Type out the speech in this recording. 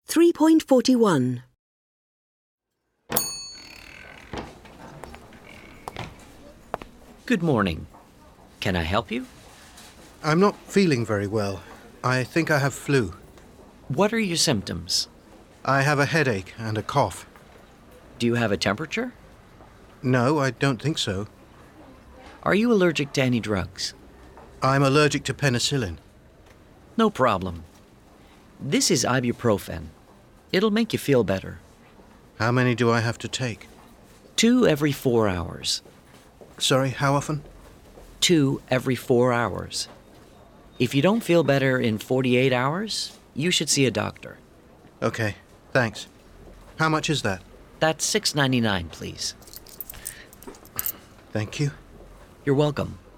3.41. Good morning. Can I help you? I'm not feeling very well. I think I have flu. What are your symptoms? I have a headache and a cough. Do you have a temperature? No, I don't think so. Are you allergic to any drugs? I'm allergic to penicillin. No problem. This is ibuprofen. It'll make you feel better. How many do I have to take? 2 every 4 hours. Sorry, how often? 2 every 4 hours. If you don't feel better in 48 hours, you should see a doctor. Okay, thanks. How much is that? That's $6.99, please. Thank you. You're welcome.